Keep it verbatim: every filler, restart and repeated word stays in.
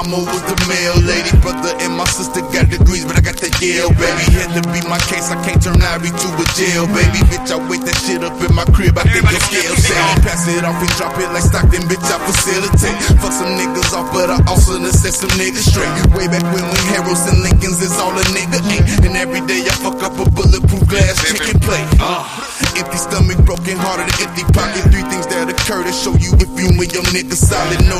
mama was the mail lady. Brother and my sister got degrees, but I got that Yale, baby. Had to be my case, I can't turn Ivy to a jail, baby. Bitch, I wait that shit up in my crib, I think your scale say. Pass it off and drop it like Stockton, bitch, I facilitate. Fuck some niggas off, but I also done set some niggas straight. Way back when we Harrows and Lincolns is all a nigga ain't. And every day I fuck up a bulletproof glass chicken plate. Uh, empty stomach, broken heart, and empty pocket. Three things that occur to show you if you and your niggas solid. Know